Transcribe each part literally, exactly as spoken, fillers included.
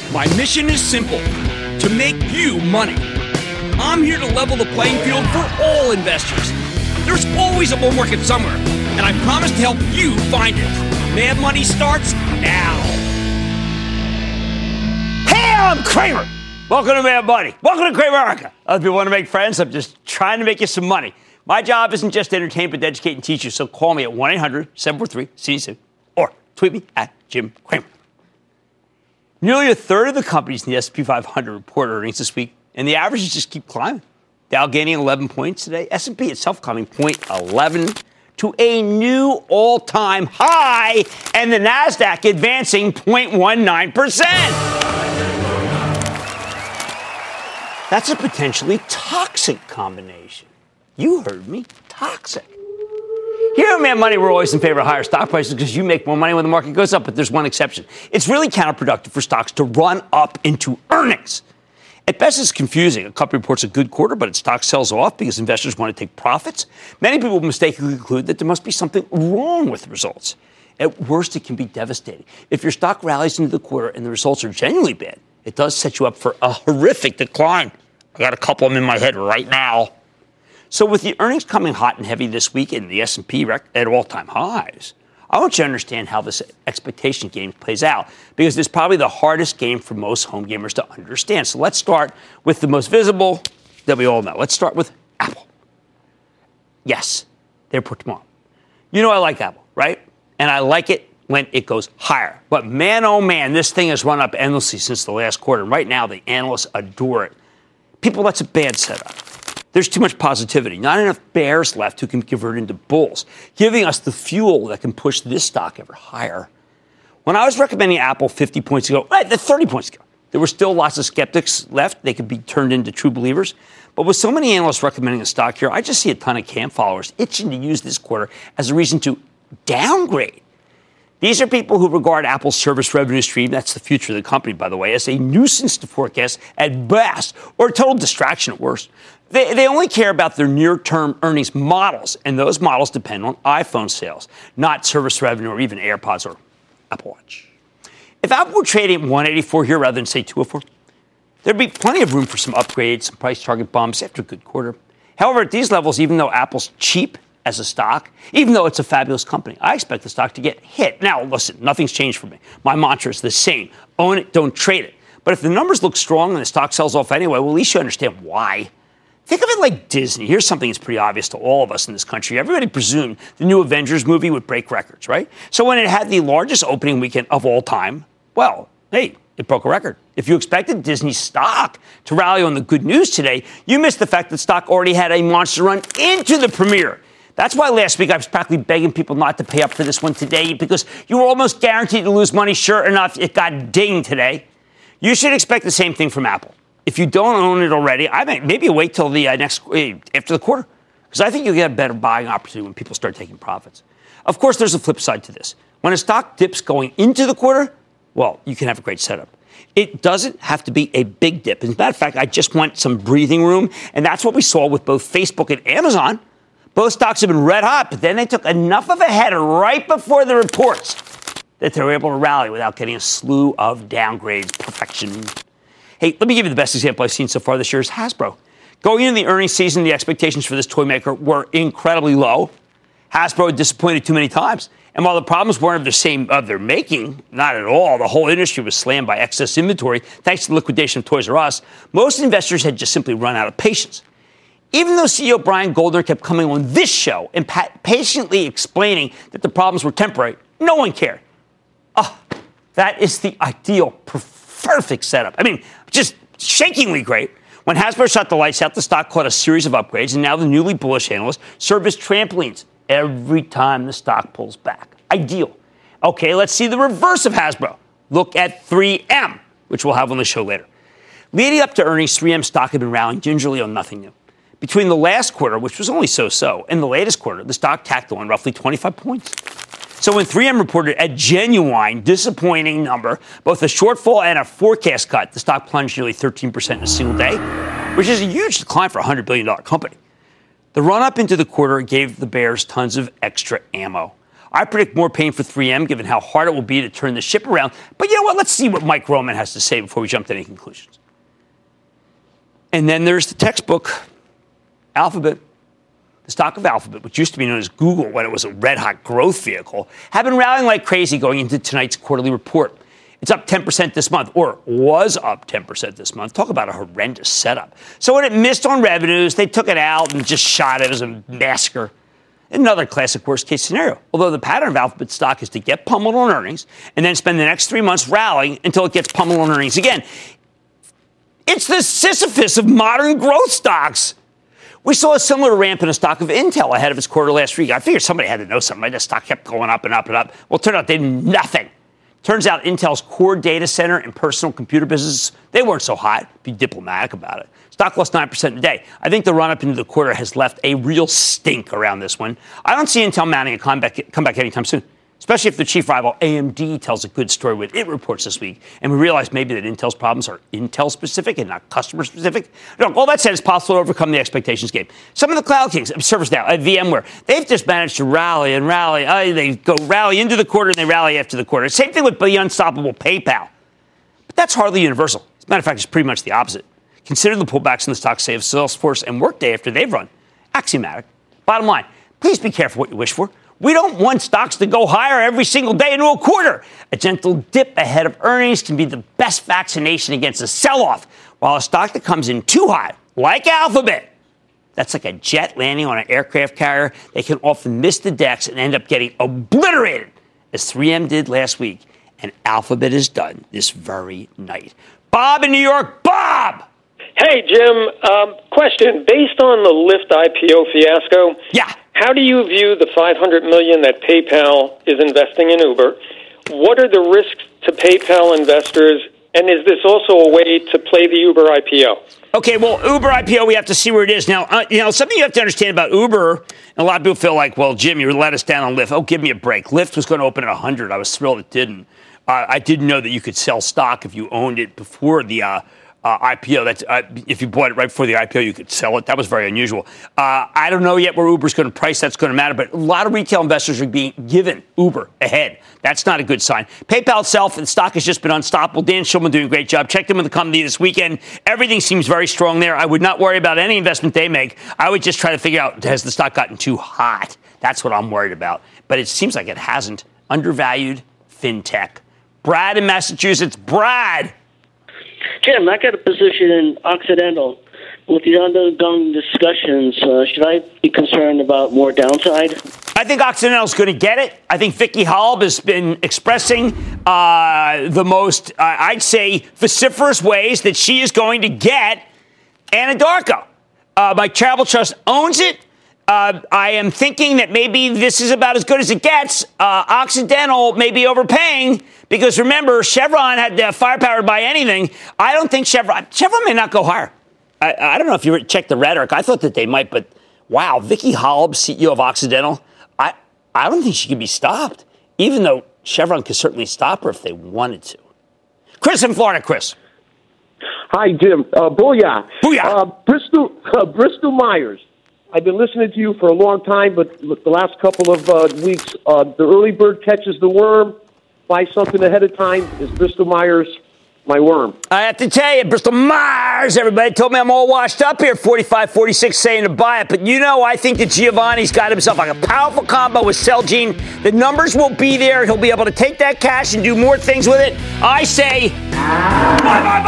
My mission is simple, to make you money. I'm here to level the playing field for all investors. There's always a bull market somewhere, and I promise to help you find it. Mad Money starts now. Hey, I'm Cramer. Welcome to Mad Money. Welcome to Cramerica. Other people want to make friends. I'm just trying to make you some money. My job isn't just to entertain, but to educate and teach you. So call me at one eight hundred seven four three C D C or tweet me at Jim Cramer. Nearly a third of the companies in the S and P five hundred report earnings this week, and the averages just keep climbing. Dow gaining eleven points today. S and P itself climbing zero point one one to a new all-time high, and the NASDAQ advancing zero point one nine percent. That's a potentially toxic combination. You heard me. Toxic. Here at Mad Money, we're always in favor of higher stock prices because you make more money when the market goes up, but there's one exception. It's really counterproductive for stocks to run up into earnings. At best, it's confusing. A company reports a good quarter, but its stock sells off because investors want to take profits. Many people mistakenly conclude that there must be something wrong with the results. At worst, it can be devastating. If your stock rallies into the quarter and the results are genuinely bad, it does set you up for a horrific decline. I got a couple of them in my head right now. So with the earnings coming hot and heavy this week and the S and P rec- at all-time highs, I want you to understand how this expectation game plays out, because it's probably the hardest game for most home gamers to understand. So let's start with the most visible that we all know. Let's start with Apple. Yes, they report tomorrow. You know I like Apple, right? And I like it when it goes higher. But man, oh man, this thing has run up endlessly since the last quarter. And right now, the analysts adore it. People, that's a bad setup. There's too much positivity, not enough bears left who can convert into bulls, giving us the fuel that can push this stock ever higher. When I was recommending Apple fifty points ago, right, thirty points ago, there were still lots of skeptics left. They could be turned into true believers. But with so many analysts recommending a stock here, I just see a ton of camp followers itching to use this quarter as a reason to downgrade. These are people who regard Apple's service revenue stream, that's the future of the company, by the way, as a nuisance to forecast at best, or a total distraction at worst. They, they only care about their near-term earnings models, and those models depend on iPhone sales, not service revenue or even AirPods or Apple Watch. If Apple were trading at one eighty-four here rather than, say, two oh four, there'd be plenty of room for some upgrades, some price target bumps after a good quarter. However, at these levels, even though Apple's cheap as a stock, even though it's a fabulous company, I expect the stock to get hit. Now, listen, nothing's changed for me. My mantra is the same. Own it, don't trade it. But if the numbers look strong and the stock sells off anyway, well, at least you understand why. Think of it like Disney. Here's something that's pretty obvious to all of us in this country. Everybody presumed the new Avengers movie would break records, right? So when it had the largest opening weekend of all time, well, hey, it broke a record. If you expected Disney's stock to rally on the good news today, you missed the fact that stock already had a monster run into the premiere. That's why last week I was practically begging people not to pay up for this one today, because you were almost guaranteed to lose money. Sure enough, it got dinged today. You should expect the same thing from Apple. If you don't own it already, I mean, maybe wait till the uh, next after the quarter, because I think you'll get a better buying opportunity when people start taking profits. Of course, there's a flip side to this. When a stock dips going into the quarter, well, you can have a great setup. It doesn't have to be a big dip. As a matter of fact, I just want some breathing room, and that's what we saw with both Facebook and Amazon. Both stocks have been red hot, but then they took enough of a header right before the reports that they were able to rally without getting a slew of downgrades. Perfection. Hey, let me give you the best example I've seen so far this year is Hasbro. Going into the earnings season, the expectations for this toy maker were incredibly low. Hasbro had disappointed too many times. And while the problems weren't of the same of their making, not at all, the whole industry was slammed by excess inventory thanks to the liquidation of Toys R Us, most investors had just simply run out of patience. Even though C E O Brian Goldner kept coming on this show and pa- patiently explaining that the problems were temporary, no one cared. Oh, that is the ideal, perfect setup. I mean, just shakingly great. When Hasbro shut the lights out, the stock caught a series of upgrades, and now the newly bullish analysts serve as trampolines every time the stock pulls back. Ideal. Okay, let's see the reverse of Hasbro. Look at three M, which we'll have on the show later. Leading up to earnings, three M stock had been rallying gingerly on nothing new. Between the last quarter, which was only so-so, and the latest quarter, the stock tacked on roughly twenty-five points. So when three M reported a genuine, disappointing number, both a shortfall and a forecast cut, the stock plunged nearly thirteen percent in a single day, which is a huge decline for a one hundred billion dollars company. The run-up into the quarter gave the bears tons of extra ammo. I predict more pain for three M, given how hard it will be to turn the ship around. But you know what? Let's see what Mike Roman has to say before we jump to any conclusions. And then there's the textbook, Alphabet. The stock of Alphabet, which used to be known as Google when it was a red-hot growth vehicle, have been rallying like crazy going into tonight's quarterly report. It's up ten percent this month, or was up ten percent this month. Talk about a horrendous setup. So when it missed on revenues, they took it out and just shot it as a massacre. Another classic worst-case scenario. Although the pattern of Alphabet stock is to get pummeled on earnings and then spend the next three months rallying until it gets pummeled on earnings again. It's the Sisyphus of modern growth stocks. We saw a similar ramp in the stock of Intel ahead of its quarter last week. I figured somebody had to know something. The stock kept going up and up and up. Well, it turned out they did nothing. Turns out Intel's core data center and personal computer businesses, they weren't so hot. Be diplomatic about it. Stock lost nine percent today. I think the run-up into the quarter has left a real stink around this one. I don't see Intel mounting a comeback, comeback anytime soon, especially if the chief rival A M D tells a good story with it reports this week. And we realize maybe that Intel's problems are Intel-specific and not customer-specific. No, all that said, it's possible to overcome the expectations game. Some of the cloud kings, ServiceNow, uh, VMware, they've just managed to rally and rally. Uh, they go rally into the quarter and they rally after the quarter. Same thing with the unstoppable PayPal. But that's hardly universal. As a matter of fact, it's pretty much the opposite. Consider the pullbacks in the stock, say, of Salesforce and Workday after they've run. Axiomatic. Bottom line, please be careful what you wish for. We don't want stocks to go higher every single day into a quarter. A gentle dip ahead of earnings can be the best vaccination against a sell-off, while a stock that comes in too hot, like Alphabet, that's like a jet landing on an aircraft carrier. They can often miss the decks and end up getting obliterated, as three M did last week, and Alphabet is done this very night. Bob in New York. Bob! Hey, Jim. Um, question. Based on the Lyft I P O fiasco, yeah. How do you view the five hundred million dollars that PayPal is investing in Uber? What are the risks to PayPal investors? And is this also a way to play the Uber I P O? Okay, well, Uber I P O, we have to see where it is. Now, uh, you know, something you have to understand about Uber, and a lot of people feel like, well, Jim, you let us down on Lyft. Oh, give me a break. Lyft was going to open at one hundred. I was thrilled it didn't. Uh, I didn't know that you could sell stock if you owned it before the uh, uh, I P O. That's uh, if you bought it right before the I P O, you could sell it. That was very unusual. Uh, I don't know yet where Uber's going to price. That's going to matter. But a lot of retail investors are being given Uber ahead. That's not a good sign. PayPal itself, the stock has just been unstoppable. Dan Schulman doing a great job. Checked in with the company this weekend. Everything seems very strong there. I would not worry about any investment they make. I would just try to figure out, has the stock gotten too hot? That's what I'm worried about. But it seems like it hasn't. Undervalued fintech. Brad in Massachusetts. Brad. Jim, I got a position in Occidental. With the ongoing discussions, uh, should I be concerned about more downside? I think Occidental's going to get it. I think Vicky Halb has been expressing uh, the most, uh, I'd say, vociferous ways that she is going to get Anadarko. Uh, my Travel Trust owns it. Uh, I am thinking that maybe this is about as good as it gets. Uh, Occidental may be overpaying because, remember, Chevron had the firepower to buy anything. I don't think Chevron, Chevron may not go higher. I, I don't know if you checked the rhetoric. I thought that they might, but wow, Vicky Halb, C E O of Occidental, I, I don't think she can be stopped, even though Chevron could certainly stop her if they wanted to. Chris in Florida, Chris. Hi, Jim. Uh, booyah. Booyah. Uh, Bristol, uh, Bristol Myers. I've been listening to you for a long time, but the last couple of uh, weeks, uh, the early bird catches the worm. Buy something ahead of time. Is Bristol Myers my worm? I have to tell you, Bristol Myers, everybody told me I'm all washed up here, forty-five forty-six saying to buy it. But you know, I think that Giovanni's got himself like a powerful combo with Celgene. The numbers will be there. He'll be able to take that cash and do more things with it. I say, buy, buy,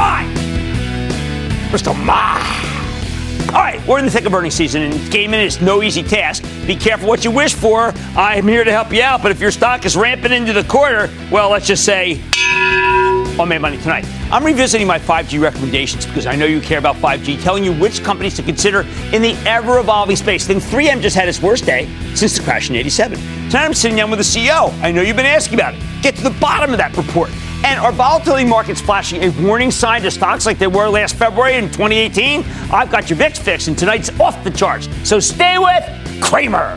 buy. Bristol Myers. All right, we're in the thick of earnings season, and gaming is no easy task. Be careful what you wish for. I'm here to help you out, but if your stock is ramping into the quarter, well, let's just say, I made money tonight. I'm revisiting my five G recommendations because I know you care about five G, telling you which companies to consider in the ever-evolving space. Then three M just had its worst day since the crash in eighty-seven. Tonight I'm sitting down with the C E O. I know you've been asking about it. Get to the bottom of that report. And are volatility markets flashing a warning sign to stocks like they were last February in twenty eighteen? I've got your V I X fix, and tonight's off the charts. So stay with Cramer.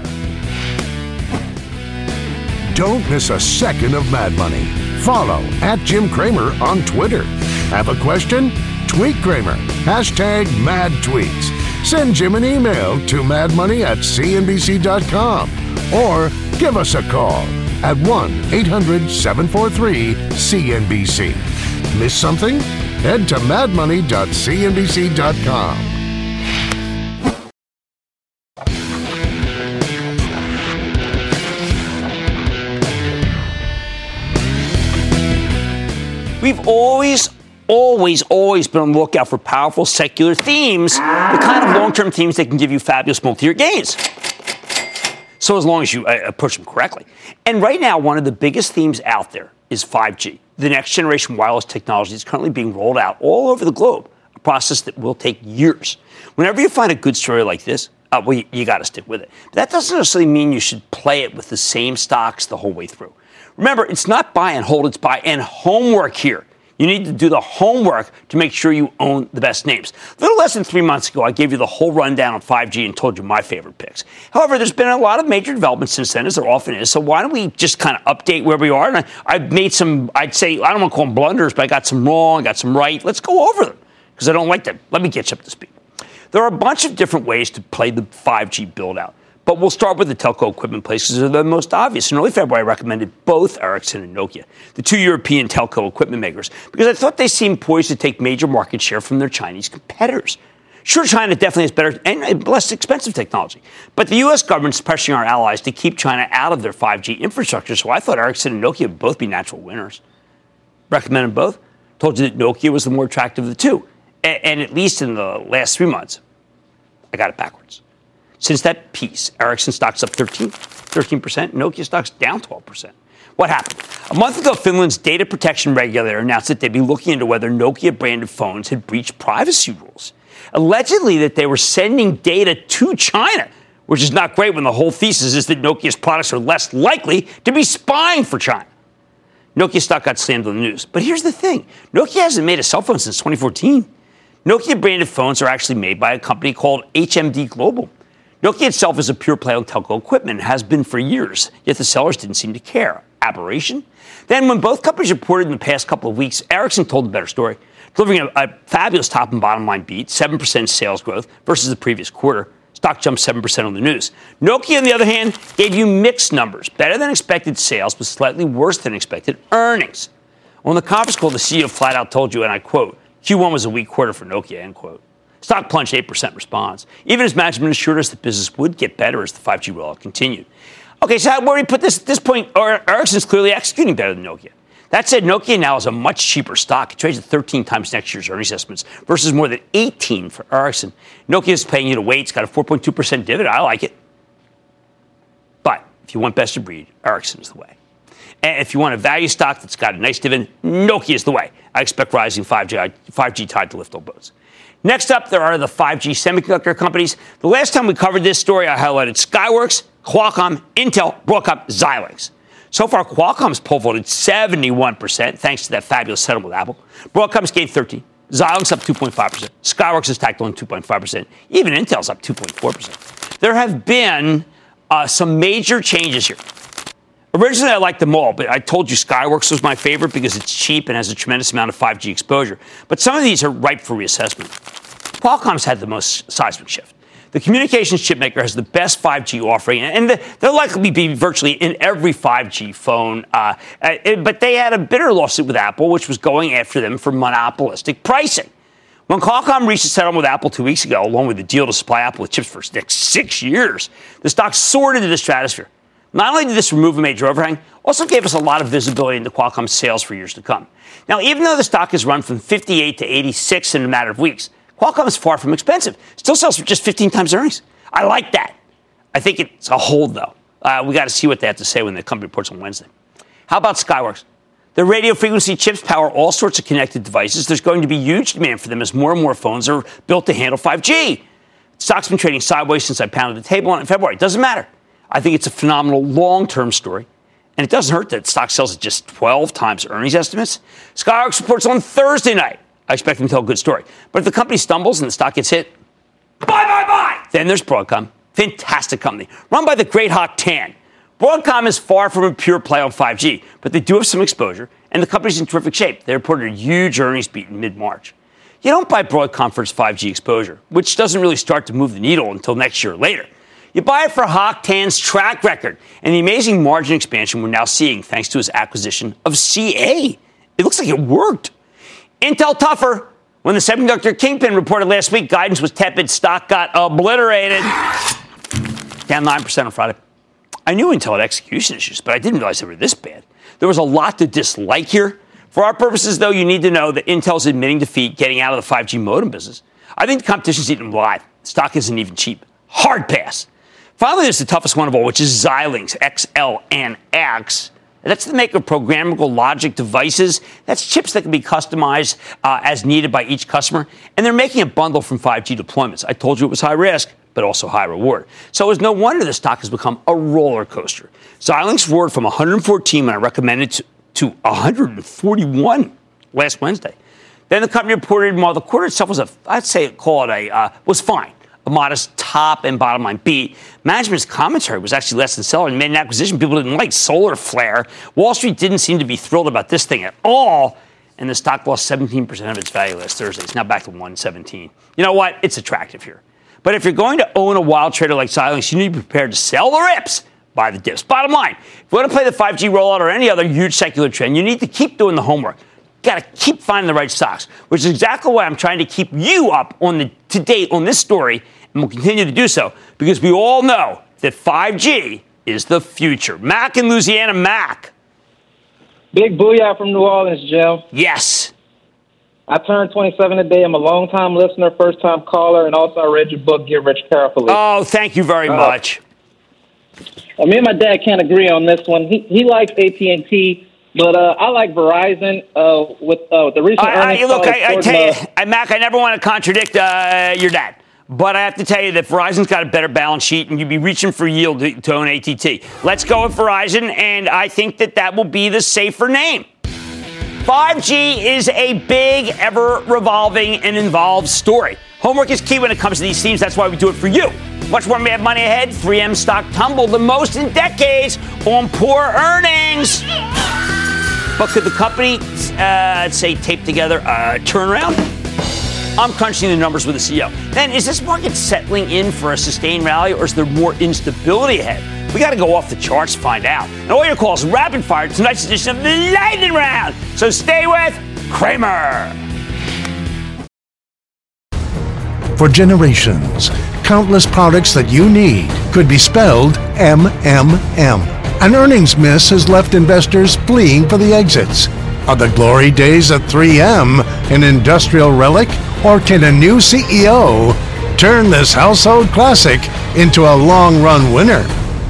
Don't miss a second of Mad Money. Follow at Jim Cramer on Twitter. Have a question? Tweet Cramer. Hashtag Mad Tweets. Send Jim an email to madmoney at c n b c dot com or give us a call at one eight hundred seven four three C N B C. Miss something? Head to mad money dot c n b c dot com. We've always, always, always been on the lookout for powerful secular themes, the kind of long-term themes that can give you fabulous multi-year gains. So as long as you uh, approach them correctly. And right now, one of the biggest themes out there is five G, the next generation wireless technology is currently being rolled out all over the globe, a process that will take years. Whenever you find a good story like this, uh, well, you, you got to stick with it. But that doesn't necessarily mean you should play it with the same stocks the whole way through. Remember, it's not buy and hold, it's buy and homework here. You need to do the homework to make sure you own the best names. A little less than three months ago, I gave you the whole rundown on five G and told you my favorite picks. However, there's been a lot of major developments since then, as there often is. So why don't we just kind of update where we are? And I, I've made some, I'd say, I don't want to call them blunders, but I got some wrong, I got some right. Let's go over them because I don't like them. Let me get you up to speed. There are a bunch of different ways to play the five G build-out. But we'll start with the telco equipment plays because they're the most obvious. In early February, I recommended both Ericsson and Nokia, the two European telco equipment makers, because I thought they seemed poised to take major market share from their Chinese competitors. Sure, China definitely has better and less expensive technology, but the U S government's pressuring our allies to keep China out of their five G infrastructure, so I thought Ericsson and Nokia would both be natural winners. Recommended both. Told you that Nokia was the more attractive of the two, and, and at least in the last three months, I got it backwards. Since that piece, Ericsson stock's up thirteen, thirteen percent, Nokia stock's down twelve percent. What happened? A month ago, Finland's data protection regulator announced that they'd be looking into whether Nokia-branded phones had breached privacy rules. Allegedly that they were sending data to China, which is not great when the whole thesis is that Nokia's products are less likely to be spying for China. Nokia stock got slammed on the news. But here's the thing. Nokia hasn't made a cell phone since twenty fourteen. Nokia-branded phones are actually made by a company called H M D Global. Nokia itself is a pure play on telco equipment and has been for years, yet the sellers didn't seem to care. Aberration? Then when both companies reported in the past couple of weeks, Ericsson told a better story, delivering a, a fabulous top and bottom line beat, seven percent sales growth versus the previous quarter. Stock jumped seven percent on the news. Nokia, on the other hand, gave you mixed numbers, better than expected sales, but slightly worse than expected earnings. On the conference call, the C E O flat out told you, and I quote, Q one was a weak quarter for Nokia, end quote. Stock plunged eight percent response, even as management assured us that business would get better as the five G rollout continued. Okay, so where do we put this at this point? Ericsson's clearly executing better than Nokia. That said, Nokia now is a much cheaper stock. It trades at thirteen times next year's earnings estimates versus more than eighteen for Ericsson. Nokia is paying you to wait. It's got a four point two percent dividend. I like it. But if you want best of breed, Ericsson is the way. And if you want a value stock that's got a nice dividend, Nokia is the way. I expect rising five G, five G tide to lift all boats. Next up, there are the five G semiconductor companies. The last time we covered this story, I highlighted Skyworks, Qualcomm, Intel, Broadcom, Xilinx. So far, Qualcomm's pole vaulted seventy-one percent thanks to that fabulous settlement with Apple. Broadcom's gained thirteen percent. Xilinx up two point five percent. Skyworks has tacked on two point five percent. Even Intel's up two point four percent. There have been uh, some major changes here. Originally, I liked them all, but I told you Skyworks was my favorite because it's cheap and has a tremendous amount of five G exposure. But some of these are ripe for reassessment. Qualcomm's had the most seismic shift. The communications chipmaker has the best five G offering, and they'll likely be virtually in every five G phone. Uh, but they had a bitter lawsuit with Apple, which was going after them for monopolistic pricing. When Qualcomm reached a settlement with Apple two weeks ago, along with the deal to supply Apple with chips for the next six years, the stock soared into the stratosphere. Not only did this remove a major overhang, also gave us a lot of visibility into Qualcomm's sales for years to come. Now, even though the stock has run from fifty-eight to eighty-six in a matter of weeks, Qualcomm is far from expensive. Still sells for just fifteen times earnings. I like that. I think it's a hold, though. Uh, we got to see what they have to say when the company reports on Wednesday. How about Skyworks? Their radio frequency chips power all sorts of connected devices. There's going to be huge demand for them as more and more phones are built to handle five G. The stock's been trading sideways since I pounded the table on it in February. It doesn't matter. I think it's a phenomenal long-term story. And it doesn't hurt that stock sells at just twelve times earnings estimates. Skyworks reports on Thursday night. I expect them to tell a good story. But if the company stumbles and the stock gets hit, bye, bye, bye. Then there's Broadcom. Fantastic company. Run by the great Hock Tan. Broadcom is far from a pure play on five G, but they do have some exposure, and the company's in terrific shape. They reported a huge earnings beat in mid-March. You don't buy Broadcom for its five G exposure, which doesn't really start to move the needle until next year or later. You buy it for Hock Tan's track record and the amazing margin expansion we're now seeing thanks to his acquisition of C A. It looks like it worked. Intel tougher. When the semiconductor kingpin reported last week, guidance was tepid. Stock got obliterated. Down nine percent on Friday. I knew Intel had execution issues, but I didn't realize they were this bad. There was a lot to dislike here. For our purposes, though, you need to know that Intel's admitting defeat getting out of the five G modem business. I think the competition's eating them alive. Stock isn't even cheap. Hard pass. Finally, there's the toughest one of all, which is Xilinx, X L N X. That's the maker of programmable logic devices. That's chips that can be customized uh, as needed by each customer. And they're making a bundle from five G deployments. I told you it was high risk, but also high reward. So it's no wonder the stock has become a roller coaster. Xilinx roared from one hundred fourteen when I recommended to, to one hundred forty-one last Wednesday. Then the company reported while the quarter itself was a, I'd say call it a, uh, was fine. A modest top and bottom line beat. Management's commentary was actually less than stellar and made an acquisition people didn't like, Solar Flare. Wall Street didn't seem to be thrilled about this thing at all, and the stock lost seventeen percent of its value last Thursday. It's now back to one seventeen. You know what? It's attractive here. But if you're going to own a wild trader like Xilinx, you need to be prepared to sell the rips, buy the dips. Bottom line, if you want to play the five G rollout or any other huge secular trend, you need to keep doing the homework. Got to keep finding the right stocks, which is exactly why I'm trying to keep you up on the to date on this story, and we'll continue to do so because we all know that five G is the future. Mac in Louisiana, Mac. Big booyah from New Orleans, Jim. Yes. I turned twenty-seven today. I'm a long-time listener, first-time caller, and also I read your book, Get Rich Carefully. Oh, thank you very uh, much. Uh, me and my dad can't agree on this one. He he likes A T and T. But uh, I like Verizon uh, with uh, the recent I, earnings. I, look, I, I tell you, I, Mac, I never want to contradict uh, your dad. But I have to tell you that Verizon's got a better balance sheet, and you'd be reaching for yield to, to own A T and T. Let's go with Verizon, and I think that that will be the safer name. five G is a big, ever-revolving and involved story. Homework is key when it comes to these themes. That's why we do it for you. Much more Mad Money ahead. three M stock tumbled the most in decades on poor earnings. But could the company, uh, say, tape together a turnaround? I'm crunching the numbers with the C E O. Then, is this market settling in for a sustained rally, or is there more instability ahead? We got to go off the charts to find out. And all your calls rapid fire to tonight's edition of the Lightning Round. So stay with Cramer. For generations, countless products that you need could be spelled M M M. An earnings miss has left investors fleeing for the exits. Are the glory days of three M an industrial relic, or can a new C E O turn this household classic into a long-run winner?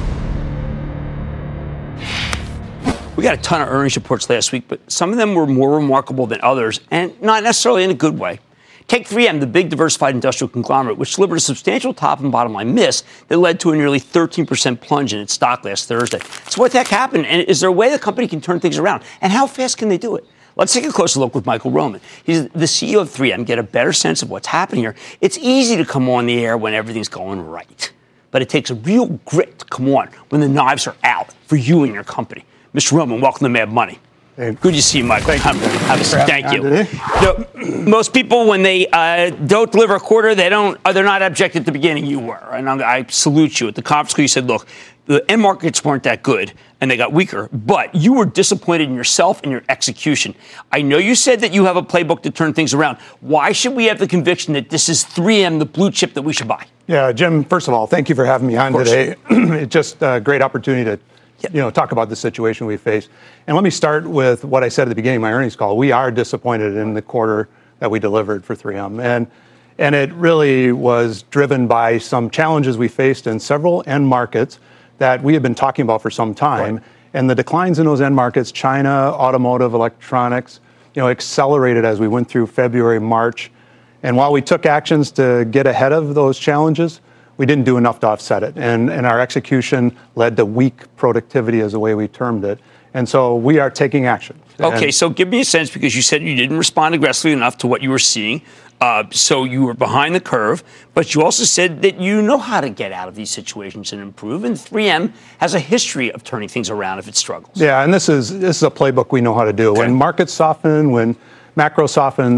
We got a ton of earnings reports last week, but some of them were more remarkable than others, and not necessarily in a good way. Take three M, the big diversified industrial conglomerate, which delivered a substantial top and bottom line miss that led to a nearly thirteen percent plunge in its stock last Thursday. So what the heck happened? And is there a way the company can turn things around? And how fast can they do it? Let's take a closer look with Michael Roman. He's the C E O of three M, get a better sense of what's happening here. It's easy to come on the air when everything's going right, but it takes a real grit to come on when the knives are out for you and your company. Mister Roman, welcome to Mad Money. Hey. Good to see you, Michael. Thank you. Have a seat. Thank you. Today. you know, most people, when they uh, don't deliver a quarter, they don't. Uh, they're not abject at the beginning. You were, and I, I salute you. At the conference call, you said, "Look, the end markets weren't that good, and they got weaker, but you were disappointed in yourself and your execution." I know you said that you have a playbook to turn things around. Why should we have the conviction that this is three M, the blue chip that we should buy? Yeah, Jim. First of all, thank you for having me on today. It's just a great opportunity to. You know, talk about the situation we face. And let me start with what I said at the beginning of my earnings call. We are disappointed in the quarter that we delivered for three M. And and it really was driven by some challenges we faced in several end markets that we have been talking about for some time. Right. And the declines in those end markets, China, automotive, electronics, you know, accelerated as we went through February, March. And while we took actions to get ahead of those challenges, we didn't do enough to offset it. And, and our execution led to weak productivity, as the way we termed it. And so we are taking action. Okay, and, so give me a sense, because you said you didn't respond aggressively enough to what you were seeing. Uh, so you were behind the curve, but you also said that you know how to get out of these situations and improve. And three M has a history of turning things around if it struggles. Yeah, and this is this is a playbook we know how to do. Okay. When markets soften, when macro softens,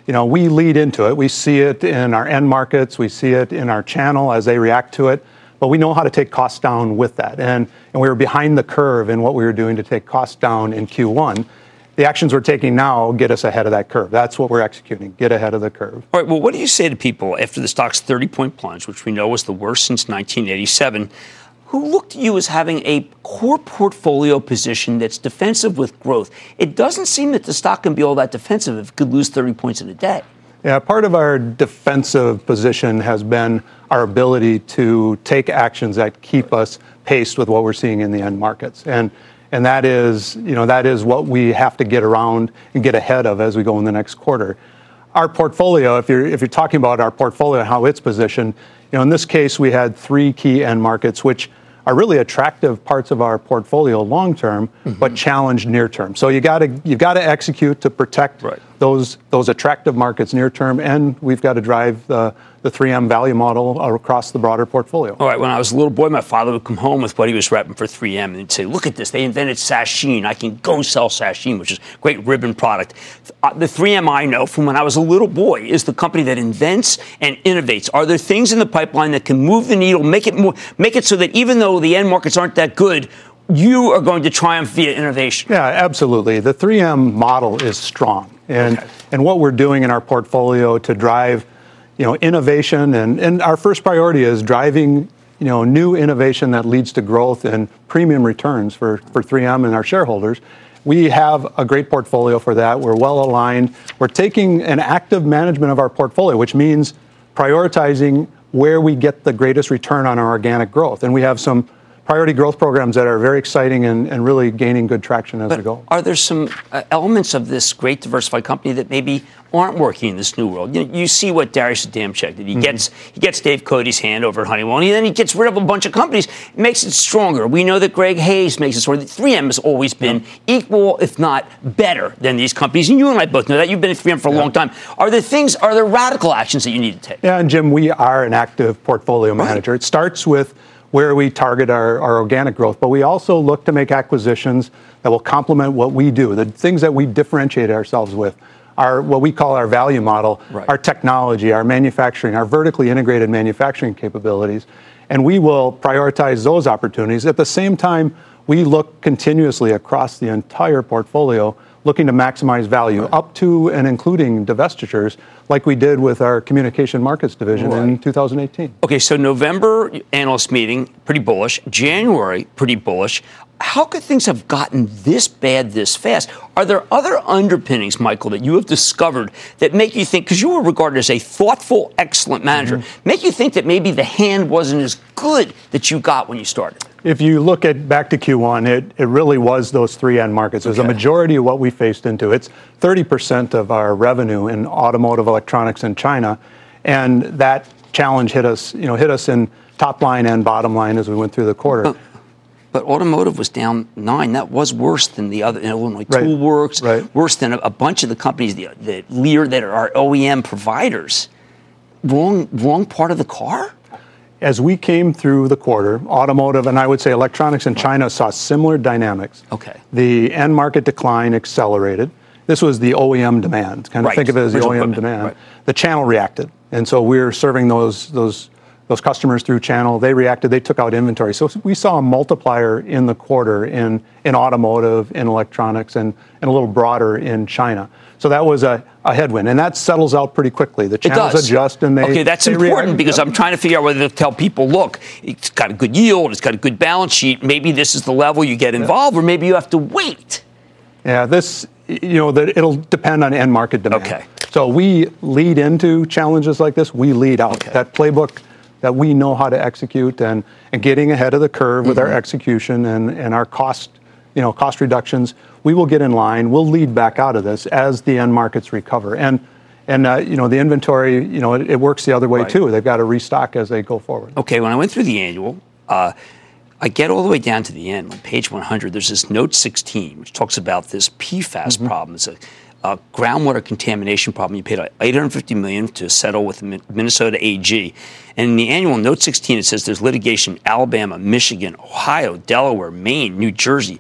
you know, we lead into it. We see it in our end markets. We see it in our channel as they react to it. But we know how to take costs down with that. And, and we were behind the curve in what we were doing to take costs down in Q one. The actions we're taking now get us ahead of that curve. That's what we're executing, get ahead of the curve. All right, well, what do you say to people after the stock's thirty-point plunge, which we know was the worst since nineteen eighty-seven, who looked at you as having a core portfolio position that's defensive with growth? It doesn't seem that the stock can be all that defensive if it could lose thirty points in a day. Yeah, part of our defensive position has been our ability to take actions that keep us paced with what we're seeing in the end markets. And And that is, you know, that is what we have to get around and get ahead of as we go in the next quarter. Our portfolio, if you're if you're talking about our portfolio and how it's positioned, you know, in this case we had three key end markets which are really attractive parts of our portfolio long term, mm-hmm. but challenged near term. So you got to you've got to execute to protect right. those those attractive markets near term, and we've got to drive the the three M value model across the broader portfolio. All right. When I was a little boy, my father would come home with what he was repping for three M, and he'd say, "Look at this! They invented Sasheen. I can go sell Sasheen, which is a great ribbon product." Uh, the three M I know from when I was a little boy is the company that invents and innovates. Are there things in the pipeline that can move the needle, make it more, make it so that even though the end markets aren't that good, you are going to triumph via innovation? Yeah, absolutely. The three M model is strong, and okay. and what we're doing in our portfolio to drive, you know, innovation, and, and our first priority is driving, you know, new innovation that leads to growth and premium returns for, for three M and our shareholders. We have a great portfolio for that. We're well aligned. We're taking an active management of our portfolio, which means prioritizing where we get the greatest return on our organic growth. And we have some priority growth programs that are very exciting and, and really gaining good traction as but we go. Are there some uh, elements of this great diversified company that maybe aren't working in this new world? You, you see what Darius Adamczyk did. He mm-hmm. gets he gets Dave Cody's hand over at Honeywell, and then he gets rid of a bunch of companies. It makes it stronger. We know that Greg Hayes makes it stronger. three M has always been yeah. equal, if not better, than these companies. And you and I both know that. You've been at three M for a yeah. long time. Are there things, are there radical actions that you need to take? Yeah, and Jim, we are an active portfolio manager. Right. It starts with where we target our, our organic growth, but we also look to make acquisitions that will complement what we do, the things that we differentiate ourselves with, our what we call our value model, right. our technology, our manufacturing, our vertically integrated manufacturing capabilities, and we will prioritize those opportunities. At the same time, we look continuously across the entire portfolio, looking to maximize value, right. up to and including divestitures, like we did with our Communication Markets division right. in two thousand eighteen. Okay, so November analyst meeting, pretty bullish. January, pretty bullish. How could things have gotten this bad this fast? Are there other underpinnings, Michael, that you have discovered that make you think, because you were regarded as a thoughtful, excellent manager, mm-hmm. make you think that maybe the hand wasn't as good that you got when you started? If you look at back to Q one, it, it really was those three end markets. It was okay. a majority of what we faced into. It's thirty percent of our revenue in automotive electronics in China, and that challenge hit us, you know, hit us in top line and bottom line as we went through the quarter. But, but automotive was down nine. That was worse than the other, you know, Illinois right. Toolworks, right. worse than a, a bunch of the companies that, that Lear that are our O E M providers. Wrong, wrong part of the car? As we came through the quarter, automotive and I would say electronics in China saw similar dynamics. Okay. The end market decline accelerated. This was the O E M demand. Kind of right. think of it as the Original O E M equipment. demand. Right. The channel reacted. And so we're serving those those those customers through channel. They reacted. They took out inventory. So we saw a multiplier in the quarter in, in automotive, in electronics, and, and a little broader in China. So that was a, a headwind, and that settles out pretty quickly. The channels adjust, and they okay. That's they important react. because I'm trying to figure out whether to tell people, look, it's got a good yield, it's got a good balance sheet. Maybe this is the level you get involved, or maybe you have to wait. Yeah, this you know that it'll depend on end market demand. Okay. So we lead into challenges like this. We lead out okay. that playbook that we know how to execute, and, and getting ahead of the curve mm-hmm. with our execution and, and our cost, you know, cost reductions. We will get in line. We'll lead back out of this as the end markets recover. And, and uh, you know, the inventory, you know, it, it works the other way, right. too. They've got to restock as they go forward. Okay, when I went through the annual, uh, I get all the way down to the end. On page one hundred, there's this note sixteen, which talks about this P FAS mm-hmm. problem. It's a, a groundwater contamination problem. You paid eight hundred fifty million dollars to settle with the Minnesota A G. And in the annual note sixteen, it says there's litigation in Alabama, Michigan, Ohio, Delaware, Maine, New Jersey.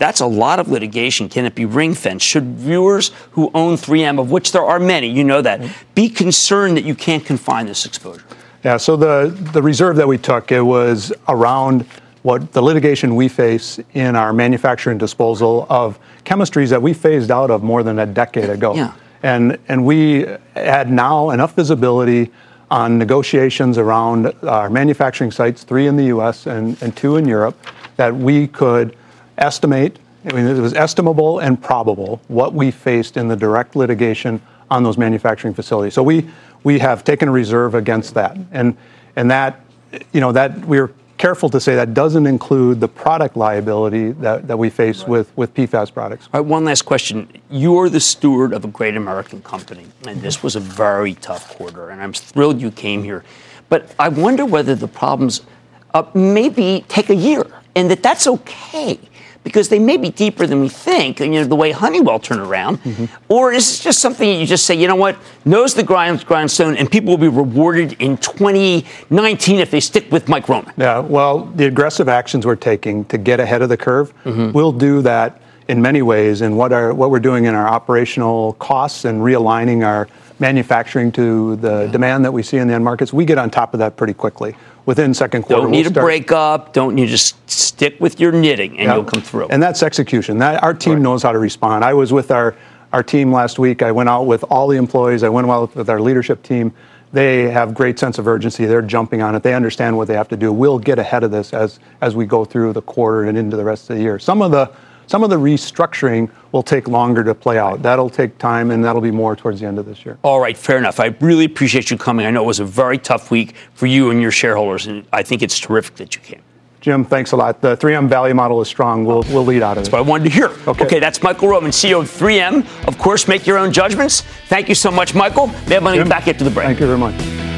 That's a lot of litigation. Can it be ring-fenced? Should viewers who own three M, of which there are many, you know that, be concerned that you can't confine this exposure? Yeah, so the, the reserve that we took, it was around what the litigation we face in our manufacture and disposal of chemistries that we phased out of more than a decade ago. Yeah. And, and we had now enough visibility on negotiations around our manufacturing sites, three in the U S and, and two in Europe, that we could estimate, I mean, it was estimable and probable what we faced in the direct litigation on those manufacturing facilities. So we we have taken a reserve against that. And and that, you know, that we're careful to say that doesn't include the product liability that, that we face right. with, with P FAS products. All right, one last question. You're the steward of a great American company, and this was a very tough quarter, and I'm thrilled you came here. But I wonder whether the problems uh, maybe take a year, and that that's okay, because they may be deeper than we think, and you know, the way Honeywell turned around, mm-hmm. or is it just something you just say, you know what, nose the grind, grindstone, and people will be rewarded in twenty nineteen if they stick with Mike Roman? Yeah, well, the aggressive actions we're taking to get ahead of the curve, mm-hmm. we'll do that in many ways, and what are what we're doing in our operational costs and realigning our manufacturing to the yeah. demand that we see in the end markets, we get on top of that pretty quickly. Within second quarter, don't need we'll to break up. Don't you just stick with your knitting, and yeah. you'll come through. And that's execution. That our team right. knows how to respond. I was with our our team last week. I went out with all the employees. I went out with our leadership team. They have great sense of urgency. They're jumping on it. They understand what they have to do. We'll get ahead of this as as we go through the quarter and into the rest of the year. Some of the Some of the restructuring will take longer to play out. That'll take time, and that'll be more towards the end of this year. All right, fair enough. I really appreciate you coming. I know it was a very tough week for you and your shareholders, and I think it's terrific that you came. Jim, thanks a lot. The three M value model is strong. We'll we'll lead out of it. That's what I wanted to hear. Okay. okay, that's Michael Roman, C E O of three M. Of course, make your own judgments. Thank you so much, Michael. May have money Jim, back after the break. Thank you very much.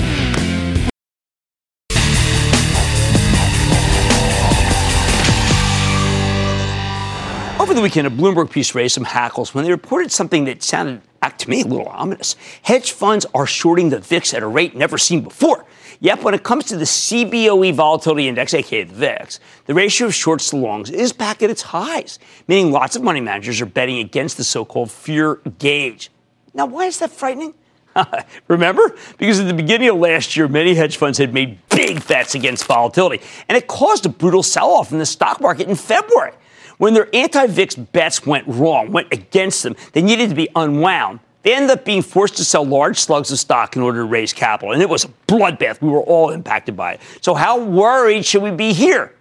Over the weekend, a Bloomberg piece raised some hackles when they reported something that sounded, to me, a little ominous. Hedge funds are shorting the V I X at a rate never seen before. Yet, when it comes to the C B O E Volatility Index, aka the V I X, the ratio of shorts to longs is back at its highs, meaning lots of money managers are betting against the so-called fear gauge. Now, why is that frightening? Remember? Because at the beginning of last year, many hedge funds had made big bets against volatility, and it caused a brutal sell-off in the stock market in February. When their anti-V I X bets went wrong, went against them, they needed to be unwound. They ended up being forced to sell large slugs of stock in order to raise capital, and it was a bloodbath. We were all impacted by it. So how worried should we be here?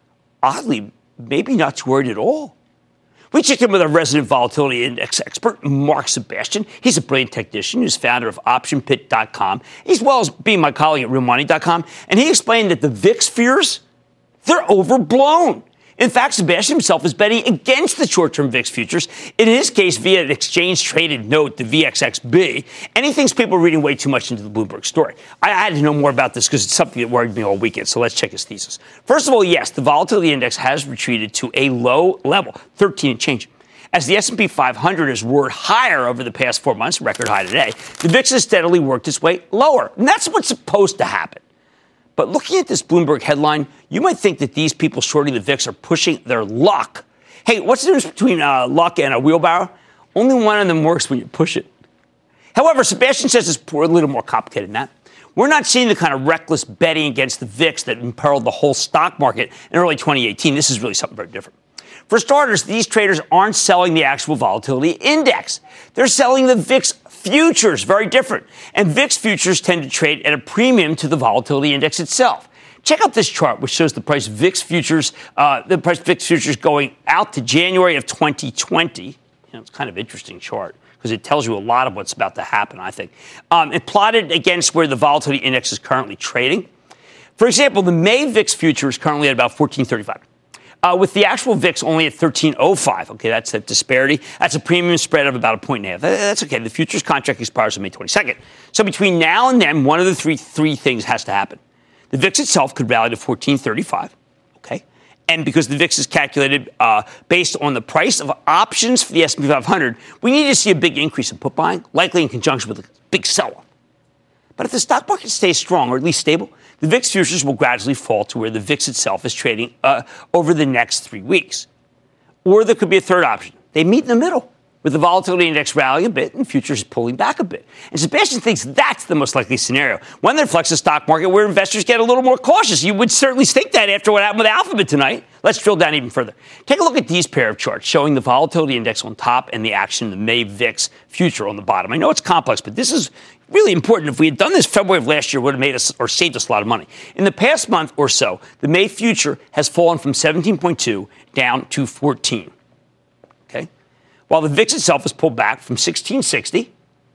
Oddly, maybe not too worried at all. We checked in with our resident volatility index expert, Mark Sebastian. He's a brilliant technician who's founder of option pit dot com, as well as being my colleague at real money dot com, and he explained that the V I X fears, they're overblown. In fact, Sebastian himself is betting against the short-term V I X futures, in his case via an exchange-traded note, the V X X B, and he thinks people are reading way too much into the Bloomberg story. I had to know more about this because it's something that worried me all weekend, so let's check his thesis. First of all, yes, the volatility index has retreated to a low level, thirteen and change. As the S and P five hundred has roared higher over the past four months, record high today, the V I X has steadily worked its way lower, and that's what's supposed to happen. But looking at this Bloomberg headline, you might think that these people shorting the V I X are pushing their luck. Hey, what's the difference between uh, luck and a wheelbarrow? Only one of them works when you push it. However, Sebastian says it's a little more complicated than that. We're not seeing the kind of reckless betting against the V I X that imperiled the whole stock market in early twenty eighteen. This is really something very different. For starters, these traders aren't selling the actual volatility index. They're selling the V I X futures, very different. And V I X futures tend to trade at a premium to the volatility index itself. Check out this chart, which shows the price V I X futures, uh, the price V I X futures going out to January of twenty twenty. You know, it's kind of an interesting chart because it tells you a lot of what's about to happen, I think. Um, and plotted against where the volatility index is currently trading. For example, the May V I X future is currently at about fourteen thirty-five. Uh, with the actual V I X only at thirteen oh five. Okay, that's that disparity. That's a premium spread of about a point and a half. That's okay. The futures contract expires on May twenty-second. So between now and then, one of the three three things has to happen. The V I X itself could rally to fourteen thirty-five. Okay. And because the V I X is calculated uh, based on the price of options for the S and P five hundred, we need to see a big increase in put buying, likely in conjunction with a big sell-off. But if the stock market stays strong, or at least stable, the V I X futures will gradually fall to where the V I X itself is trading uh, over the next three weeks. Or there could be a third option. They meet in the middle, with the volatility index rallying a bit and futures pulling back a bit. And Sebastian thinks that's the most likely scenario. One that reflects a stock market where investors get a little more cautious. You would certainly think that after what happened with Alphabet tonight. Let's drill down even further. Take a look at these pair of charts showing the volatility index on top and the action in the May V I X future on the bottom. I know it's complex, but this is really important. If we had done this February of last year, it would have made us or saved us a lot of money. In the past month or so, the May future has fallen from seventeen point two down to fourteen. Okay? While the V I X itself has pulled back from sixteen sixty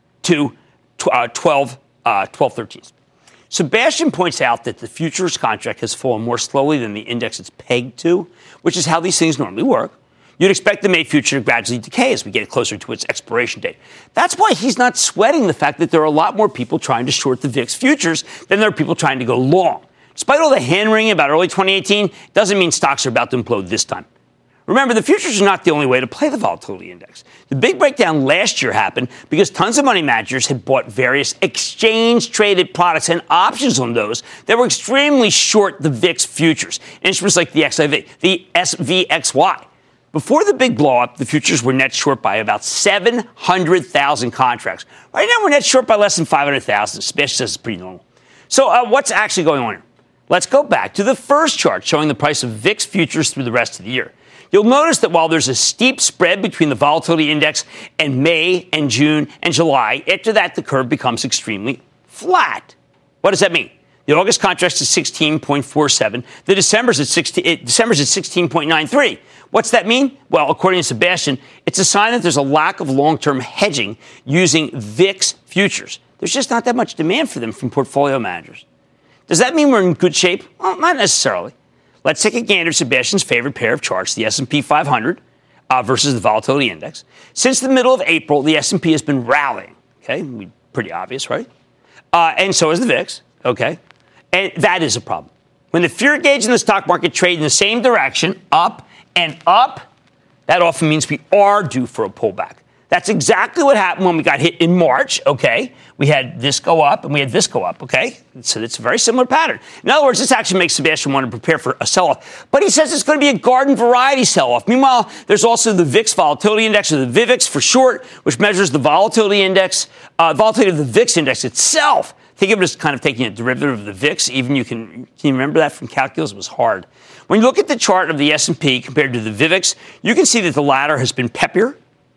to uh, twelve thirteen. Sebastian points out that the futures contract has fallen more slowly than the index it's pegged to, which is how these things normally work. You'd expect the May future to gradually decay as we get closer to its expiration date. That's why he's not sweating the fact that there are a lot more people trying to short the V I X futures than there are people trying to go long. Despite all the hand-wringing about early twenty eighteen, doesn't mean stocks are about to implode this time. Remember, the futures are not the only way to play the volatility index. The big breakdown last year happened because tons of money managers had bought various exchange-traded products and options on those that were extremely short the V I X futures. Instruments like the X I V, the S V X Y. Before the big blow-up, the futures were net short by about seven hundred thousand contracts. Right now, we're net short by less than five hundred thousand. Sebastian says it's pretty normal. So uh, what's actually going on here? Let's go back to the first chart showing the price of V I X futures through the rest of the year. You'll notice that while there's a steep spread between the volatility index and May and June and July, after that, the curve becomes extremely flat. What does that mean? The August contract is sixteen point four seven. The December's at sixteen, December's at sixteen point nine three. What's that mean? Well, according to Sebastian, it's a sign that there's a lack of long-term hedging using V I X futures. There's just not that much demand for them from portfolio managers. Does that mean we're in good shape? Well, not necessarily. Let's take a gander at Sebastian's favorite pair of charts, the S and P five hundred uh, versus the volatility index. Since the middle of April, the S and P has been rallying. Okay, pretty obvious, right? Uh, and so is the V I X. Okay, and that is a problem. When the fear gauge in the stock market trade in the same direction, up and up, that often means we are due for a pullback. That's exactly what happened when we got hit in March, okay? We had this go up and we had this go up, okay? So it's a very similar pattern. In other words, this actually makes Sebastian want to prepare for a sell-off. But he says it's going to be a garden variety sell-off. Meanwhile, there's also the V I X volatility index, or the V I V X for short, which measures the volatility index, uh, volatility of the V I X index itself. Think of it as kind of taking a derivative of the V I X. Even you can, can you remember that from calculus? It was hard. When you look at the chart of the S and P compared to the V I V X, you can see that the latter has been peppier.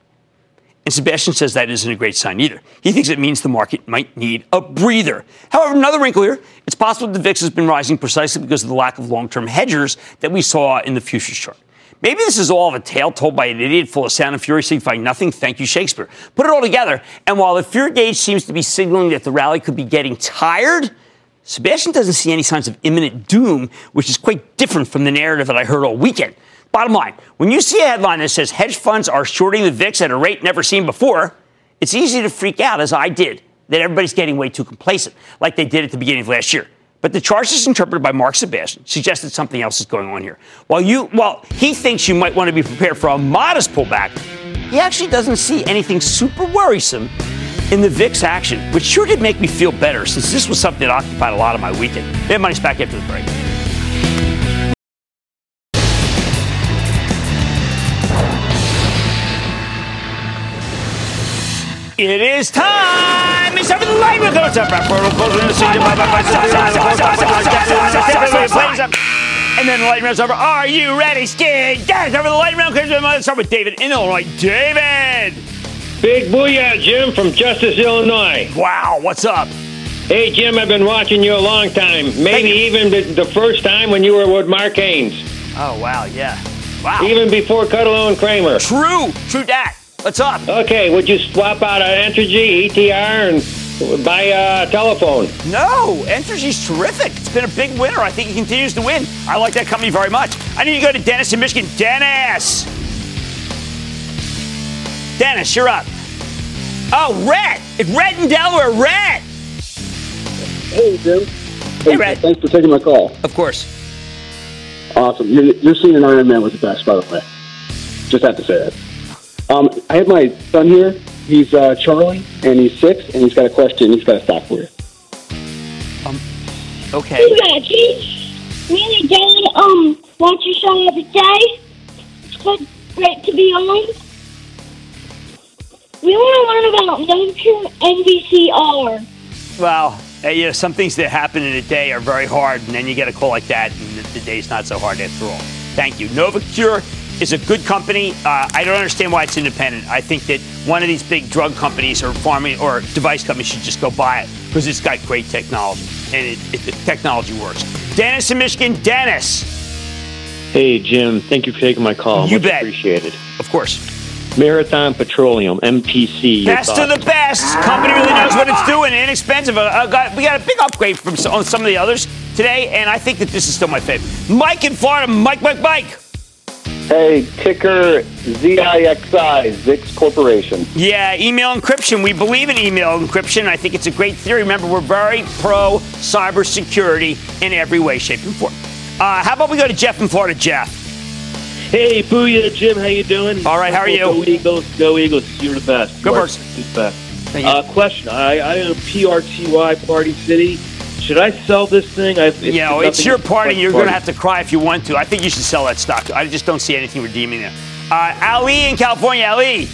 And Sebastian says that isn't a great sign either. He thinks it means the market might need a breather. However, another wrinkle here, it's possible that the V I X has been rising precisely because of the lack of long-term hedgers that we saw in the futures chart. Maybe this is all of a tale told by an idiot full of sound and fury signifying nothing. Thank you, Shakespeare. Put it all together, and while the fear gauge seems to be signaling that the rally could be getting tired, Sebastian doesn't see any signs of imminent doom, which is quite different from the narrative that I heard all weekend. Bottom line, when you see a headline that says hedge funds are shorting the V I X at a rate never seen before, it's easy to freak out, as I did, that everybody's getting way too complacent, like they did at the beginning of last year. But the chart is interpreted by Mark Sebastian suggests that something else is going on here. While you, while he thinks you might want to be prepared for a modest pullback, he actually doesn't see anything super worrisome in the V I X action, which sure did make me feel better since this was something that occupied a lot of my weekend. Mad Money's back after the break. It is time! It's time for the lightning round. And then the lightning round's over. Are you ready, Skid? Yes, time for the lightning round. Let's start with David in Illinois. David! Big booyah, Jim from Justice, Illinois. Wow, what's up? Hey, Jim, I've been watching you a long time. Maybe even the, the first time when you were with Mark Haynes. Oh, wow, yeah. Wow. Even before Cuddalo and Kramer. True, true that. What's up? Okay, would you swap out an Entergy, E T R, and buy a telephone? No, Entergy's terrific. It's been a big winner. I think it continues to win. I like that company very much. I need to go to Dennis in Michigan. Dennis! Dennis, you're up. Oh, Red! It's Red in Delaware. Red! Hey, Jim. Hey, Red. Thanks for taking my call. Of course. Awesome. Your, your scene in Iron Man was the best, by the way. Just have to say that. Um, I have my son here. He's uh, Charlie, and he's six, and he's got a question. He's got a stock for you. Um, okay. Hey, Reggie. Me and Dad um watch your show every day. It's good. great to be on. We want to learn about Medicare N V C R. Well, uh, you know, some things that happen in a day are very hard, and then you get a call like that, and the, the day's not so hard after all. Thank you. NovaCure is a good company. Uh, I don't understand why it's independent. I think that one of these big drug companies or farming or device companies should just go buy it because it's got great technology, and it, it, the technology works. Dennis in Michigan. Dennis. Hey, Jim. Thank you for taking my call. You Much bet. appreciated. Of course. Marathon Petroleum, M P C. Best of the best. Company really knows what it's doing. Inexpensive. Uh, uh, got, we got a big upgrade from some, on some of the others today, and I think that this is still my favorite. Mike in Florida. Mike, Mike, Mike. Hey, ticker Z I X I, Zix Corporation. Yeah, email encryption. We believe in email encryption. I think it's a great theory. Remember, we're very pro cybersecurity in every way, shape, and form. Uh, how about we go to Jeff in Florida? Jeff. Hey, booyah, Jim. How you doing? All right, how are you? Go Eagles. Go Eagles. You're the best. Good work. You're the best. Thank you. Uh, question. I, I own P R T Y, Party City. Should I sell this thing? I, it's yeah, well, it's your party. You're party. going to have to cry if you want to. I think you should sell that stock. I just don't see anything redeeming there. Uh, Ali in California. Ali.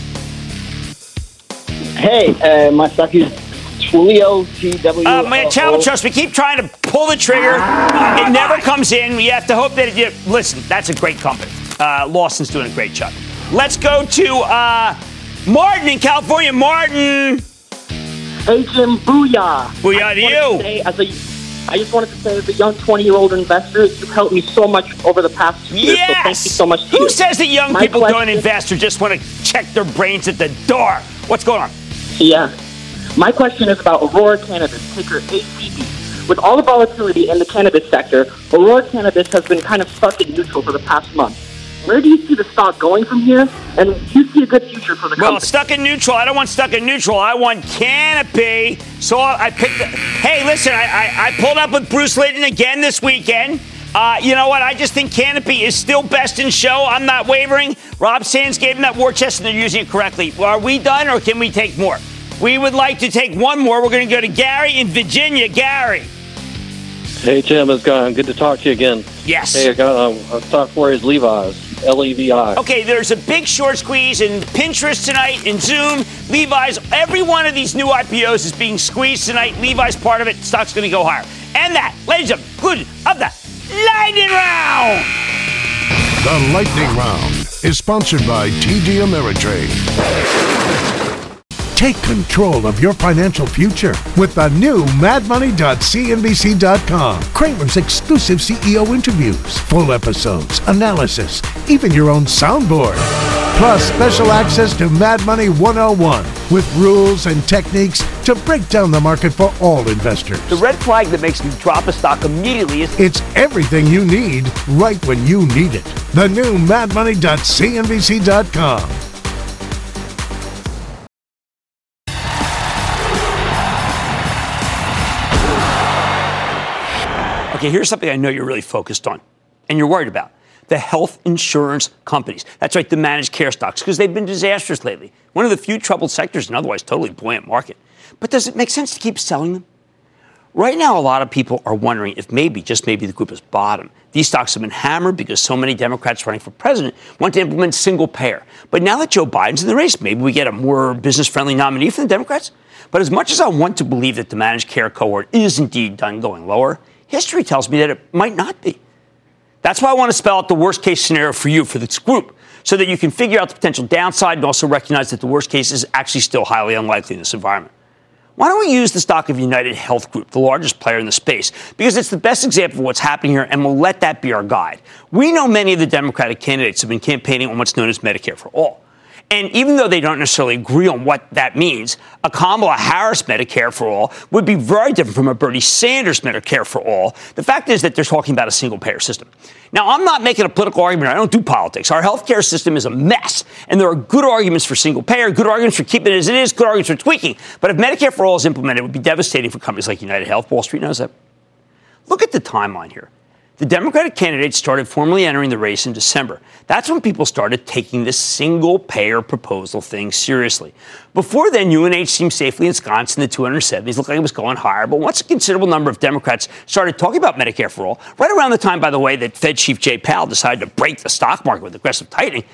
Hey, uh, my stock is Twilio, T W O. Uh, my Travel Trust, we keep trying to pull the trigger. It never comes in. We have to hope that it, you, listen, that's a great company. Uh, Lawson's doing a great job. Let's go to uh, Martin in California. Martin. Hey, Jim, booyah. Booyah to you. To say, as a, I just wanted to say, as a young twenty-year-old investor, you've helped me so much over the past two years, yes. so thank you so much to Who you. says that young My people question, don't invest or just want to check their brains at the door? What's going on? Yeah. My question is about Aurora Cannabis, ticker A C B. With all the volatility in the cannabis sector, Aurora Cannabis has been kind of stuck in neutral for the past month. Where do you see the stock going from here? And do you see a good future for the company? Well, stuck in neutral. I don't want stuck in neutral. I want Canopy. So I picked. The, hey, listen, I, I, I pulled up with Bruce Linton again this weekend. Uh, you know what? I just think Canopy is still best in show. I'm not wavering. Rob Sands gave him that war chest, and they're using it correctly. Well, are we done, or can we take more? We would like to take one more. We're going to go to Gary in Virginia. Gary. Hey, Jim, it's gone. Good to talk to you again. Yes. Hey, I got um, a stock for is Levi's, L E V I. Okay, there's a big short squeeze in Pinterest tonight, in Zoom, Levi's. Every one of these new I P Os is being squeezed tonight. Levi's part of it. Stock's going to go higher. And that, ladies and gentlemen, good of the Lightning Round. The Lightning Round is sponsored by T D Ameritrade. Take control of your financial future with the new mad money dot C N B C dot com. Kramer's exclusive C E O interviews, full episodes, analysis, even your own soundboard. Plus special access to Mad Money one oh one with rules and techniques to break down the market for all investors. The red flag that makes me drop a stock immediately is... It's everything you need right when you need it. The new mad money dot C N B C dot com. Okay, here's something I know you're really focused on and you're worried about. The health insurance companies. That's right, the managed care stocks, because they've been disastrous lately. One of the few troubled sectors in an otherwise totally buoyant market. But does it make sense to keep selling them? Right now, a lot of people are wondering if maybe, just maybe, the group has bottomed. These stocks have been hammered because so many Democrats running for president want to implement single payer. But now that Joe Biden's in the race, maybe we get a more business-friendly nominee for the Democrats? But as much as I want to believe that the managed care cohort is indeed done going lower, history tells me that it might not be. That's why I want to spell out the worst case scenario for you, for this group, so that you can figure out the potential downside and also recognize that the worst case is actually still highly unlikely in this environment. Why don't we use the stock of United Health Group, the largest player in the space, because it's the best example of what's happening here, and we'll let that be our guide. We know many of the Democratic candidates have been campaigning on what's known as Medicare for All. And even though they don't necessarily agree on what that means, a Kamala Harris Medicare for All would be very different from a Bernie Sanders Medicare for All. The fact is that they're talking about a single-payer system. Now, I'm not making a political argument. I don't do politics. Our healthcare system is a mess, and there are good arguments for single-payer, good arguments for keeping it as it is, good arguments for tweaking. But if Medicare for All is implemented, it would be devastating for companies like United Health. Wall Street knows that. Look at the timeline here. The Democratic candidates started formally entering the race in December. That's when people started taking this single-payer proposal thing seriously. Before then, U N H seemed safely ensconced in the two hundred seventies, looked like it was going higher. But once a considerable number of Democrats started talking about Medicare for All, right around the time, by the way, that Fed Chief Jay Powell decided to break the stock market with aggressive tightening,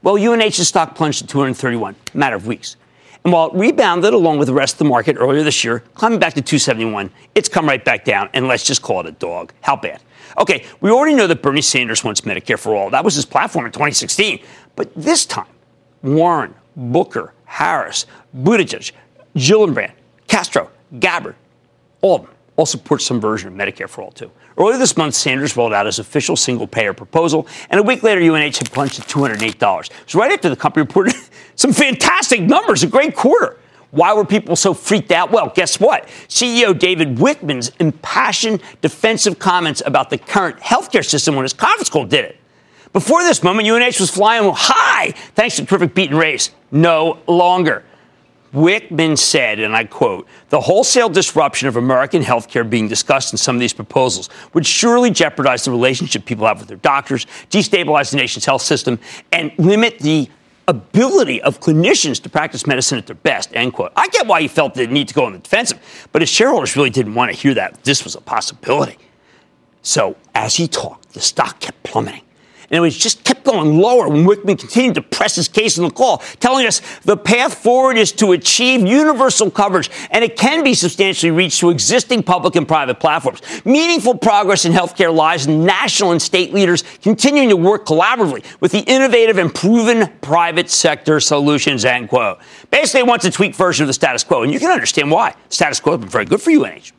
Well, U N H's stock plunged to two hundred thirty-one, a matter of weeks. And while it rebounded along with the rest of the market earlier this year, climbing back to two seventy-one, it's come right back down, and let's just call it a dog. How bad? Okay, we already know that Bernie Sanders wants Medicare for all. That was his platform in twenty sixteen. But this time, Warren, Booker, Harris, Buttigieg, Gillibrand, Castro, Gabbard, all of them all support some version of Medicare for all, too. Earlier this month, Sanders rolled out his official single-payer proposal, and a week later, U N H had plunged to two hundred eight dollars. So right after the company reported some fantastic numbers, a great quarter. Why were people so freaked out? Well, guess what? C E O David Wickman's impassioned defensive comments about the current healthcare system when his conference call did it. Before this moment, U N H was flying high thanks to terrific beat and raise. No longer. Wickman said, and I quote, the wholesale disruption of American healthcare being discussed in some of these proposals would surely jeopardize the relationship people have with their doctors, destabilize the nation's health system, and limit the ability of clinicians to practice medicine at their best, end quote. I get why he felt the need to go on the defensive, but his shareholders really didn't want to hear that this was a possibility. So as he talked, the stock kept plummeting. And it was just kept going lower when Wickman continued to press his case in the call, telling us the path forward is to achieve universal coverage, and it can be substantially reached through existing public and private platforms. Meaningful progress in healthcare lies in national and state leaders continuing to work collaboratively with the innovative and proven private sector solutions, end quote. Basically, it wants a tweaked version of the status quo, and you can understand why. The status quo has been very good for U N H.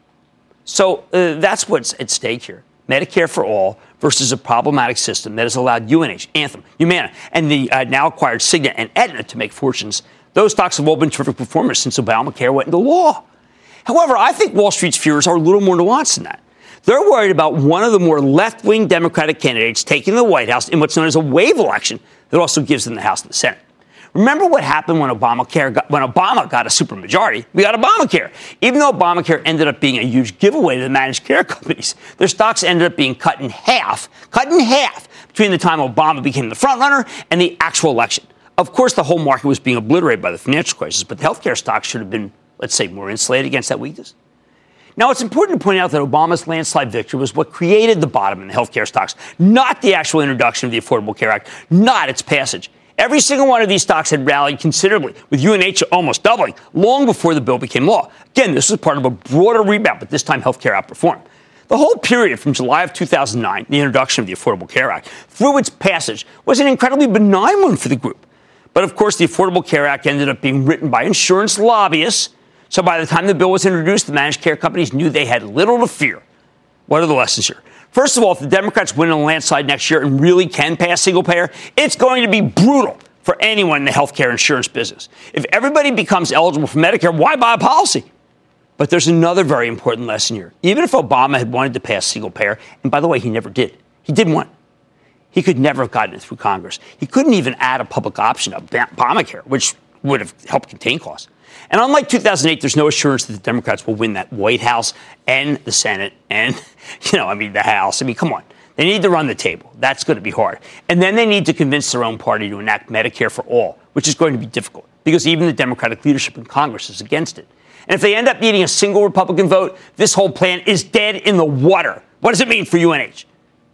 So uh, that's what's at stake here. Medicare for all versus a problematic system that has allowed U N H, Anthem, Humana, and the uh, now acquired Cigna and Aetna to make fortunes. Those stocks have all been terrific performers since Obamacare went into law. However, I think Wall Street's fears are a little more nuanced than that. They're worried about one of the more left-wing Democratic candidates taking the White House in what's known as a wave election that also gives them the House and the Senate. Remember what happened when Obamacare got, when Obama got a supermajority? We got Obamacare. Even though Obamacare ended up being a huge giveaway to the managed care companies, their stocks ended up being cut in half, cut in half between the time Obama became the frontrunner and the actual election. Of course, the whole market was being obliterated by the financial crisis, but the healthcare stocks should have been, let's say, more insulated against that weakness. Now, it's important to point out that Obama's landslide victory was what created the bottom in the healthcare stocks, not the actual introduction of the Affordable Care Act, not its passage. Every single one of these stocks had rallied considerably, with U N H almost doubling, long before the bill became law. Again, this was part of a broader rebound, but this time healthcare outperformed. The whole period from July of two thousand nine, the introduction of the Affordable Care Act, through its passage, was an incredibly benign one for the group. But of course, the Affordable Care Act ended up being written by insurance lobbyists, so by the time the bill was introduced, the managed care companies knew they had little to fear. What are the lessons here? First of all, if the Democrats win on a landslide next year and really can pass single payer, it's going to be brutal for anyone in the healthcare insurance business. If everybody becomes eligible for Medicare, why buy a policy? But there's another very important lesson here. Even if Obama had wanted to pass single payer, and by the way, he never did. He didn't want it. He could never have gotten it through Congress. He couldn't even add a public option of Obamacare, which would have helped contain costs. And unlike two thousand eight, there's no assurance that the Democrats will win that White House and the Senate and, you know, I mean, the House. I mean, come on. They need to run the table. That's going to be hard. And then they need to convince their own party to enact Medicare for all, which is going to be difficult because even the Democratic leadership in Congress is against it. And if they end up needing a single Republican vote, this whole plan is dead in the water. What does it mean for U N H?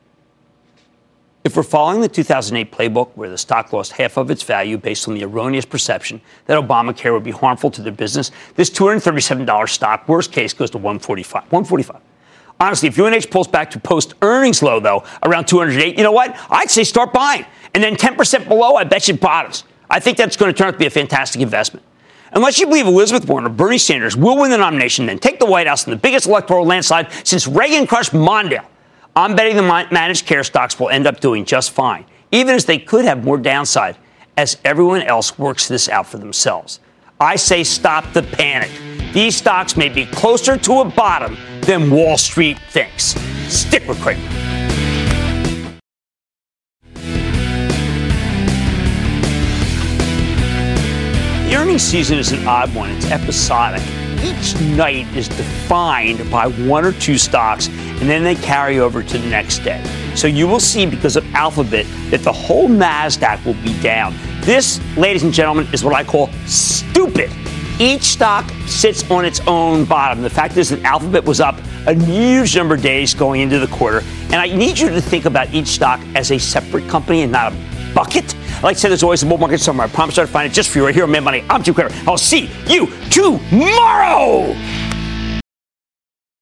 If we're following the two thousand eight playbook where the stock lost half of its value based on the erroneous perception that Obamacare would be harmful to their business, this two hundred thirty-seven dollars stock, worst case, goes to one forty-five. one forty-five. Honestly, if U N H pulls back to post-earnings low, though, around two hundred eight, you know what? I'd say start buying. And then ten percent below, I bet you it bottoms. I think that's going to turn out to be a fantastic investment. Unless you believe Elizabeth Warren or Bernie Sanders will win the nomination, then take the White House in the biggest electoral landslide since Reagan crushed Mondale. I'm betting the managed care stocks will end up doing just fine, even as they could have more downside as everyone else works this out for themselves. I say stop the panic. These stocks may be closer to a bottom than Wall Street thinks. Stick with Cramer. The earnings season is an odd one. It's episodic. Each night is defined by one or two stocks, and then they carry over to the next day. So you will see, because of Alphabet, that the whole NASDAQ will be down. This, ladies and gentlemen, is what I call stupid. Each stock sits on its own bottom. The fact is that Alphabet was up a huge number of days going into the quarter, and I need you to think about each stock as a separate company and not a bucket. I like to say there's always a bull market somewhere. I promise I'll find it just for you right here on Mad Money. I'm Jim Cramer. I'll see you tomorrow.